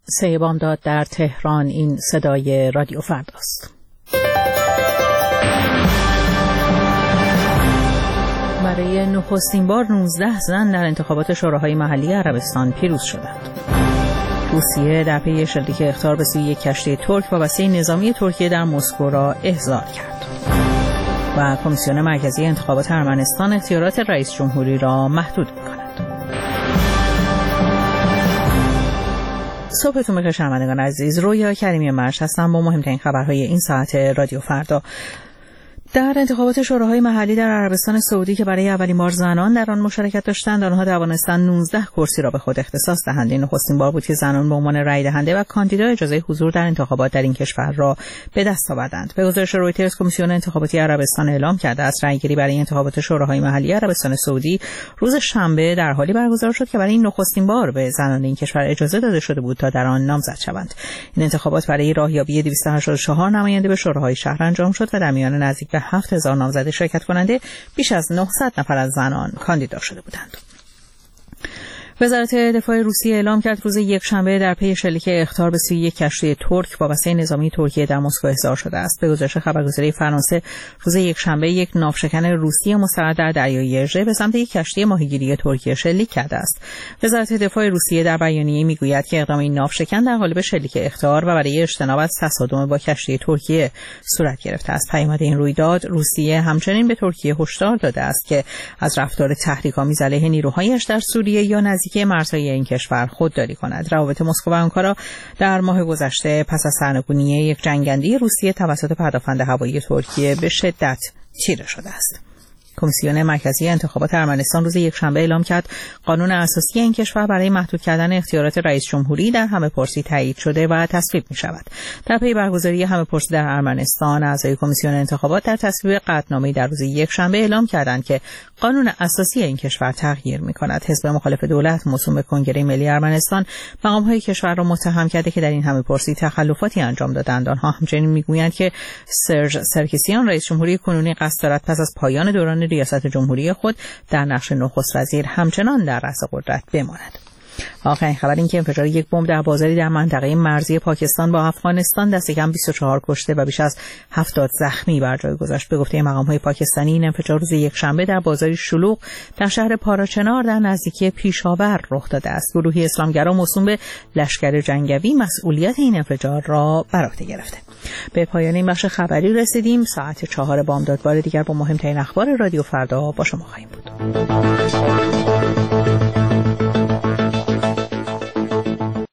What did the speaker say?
3 بامداد در تهران. این صدای رادیو فرداست. برای نخستین بار 19 زن در انتخابات شوراهای محلی عربستان پیروز شدند. روسیه در پی شلیک اخطار به سوی یک کشتی ترک وابسته نظامی ترکیه در مسکو را احضار کرد. و کمیسیون مرکزی انتخابات ارمنستان اختیارات رئیس جمهوری را محدود می‌کند. صبحتون بخیر شنوندگان عزیز، رویا کریمی مرش هستم با مهمترین خبرهای این ساعت رادیو فردا. در انتخابات شوراهای محلی در عربستان سعودی که برای اولین بار زنان در آن مشارکت داشتند، آنها توانستند 19 کرسی را به خود اختصاص دهند. این نخستین بار بود که زنان به عنوان رأی دهنده و کاندیدا اجازه حضور در انتخابات در این کشور را به دست آوردند. به گزارش رویترز، کمیسیون انتخاباتی عربستان اعلام کرده است رأیگیری برای انتخابات شوراهای محلی عربستان سعودی روز شنبه در حالی برگزار شد که برای این نخستین بار به زنان این کشور اجازه داده شده بود تا در آن نامزد شوند. این انتخابات برای راهیابی 284 نماینده به شوراهای شهر انجام شد و در میان نزدیک به 7000 نامزد شرکت کننده بیش از 900 نفر از زنان کاندیدا شده بودند. وزارت دفاع روسیه اعلام کرد روز یکشنبه در پی شلیک اخطار به سوی یک کشتی ترک وابسته نظامی ترکیه در مسکو احضار شده است. به گزارش خبرگزاری فرانسه، روز یکشنبه یک ناوشکن روسی مستقر در دریای اژه به سمت یک کشتی ماهیگیری ترکیه شلیک کرده است. وزارت دفاع روسیه در بیانیه‌ای میگوید که اقدام این ناوشکن در قالب شلیک اخطار و برای اجتناب از تصادم با کشتی ترکیه صورت گرفته است. پیامد این رویداد، روسیه همچنین به ترکیه هشدار داده است که از رفتار تحریک‌آمیز علیه نیروهایش در سوریه یا نزدیکی مرزهای این کشور خودداری کند. روابط مسکو و آنکارا در ماه گذشته پس از سرنگونی یک جنگنده روسیه توسط پدافند هوایی ترکیه به شدت چیره شده است. کمیسیون مرکزی انتخابات ارمنستان روز یکشنبه اعلام کرد قانون اساسی این کشور برای محدود کردن اختیارات رئیس جمهوری در همه‌پرسی تایید شده و تصویب می‌شود. در پی برگزاری همه‌پرسی در ارمنستان، اعضای کمیسیون انتخابات در تصویب قطعنامه‌ای در روز یکشنبه اعلام کردند که قانون اساسی این کشور تغییر می‌کند. حزب مخالف دولت موسوم به کنگره ملی ارمنستان مقام‌های کشور را متهم کرده که در این همه‌پرسی تخلفاتی انجام دادند. آنها همچنین می‌گویند که سرژ سرکسیان رئیس جمهوری کنونی قصد دارد پس از پایان دوران ریاست جمهوری خود در نقش نخست وزیر همچنان در رأس قدرت بماند. آخرین خبر این که انفجار یک بمب در بازاری در منطقه مرزی پاکستان با افغانستان دست کم 24 کشته و بیش از 70 زخمی بر جای گذاشت. به گفته مقام‌های پاکستانی، این انفجار روز یکشنبه در بازاری شلوغ در شهر پاراچنار در نزدیکی پیشاور رخ داده است. گروهی اسلامگرا موسوم به لشکر جنگی مسئولیت این انفجار را بر عهده گرفته. به پایان این بخش خبری رسیدیم. ساعت 4 بامداد بار دیگر با مهمترین اخبار رادیو فردا با شما خواهیم بود.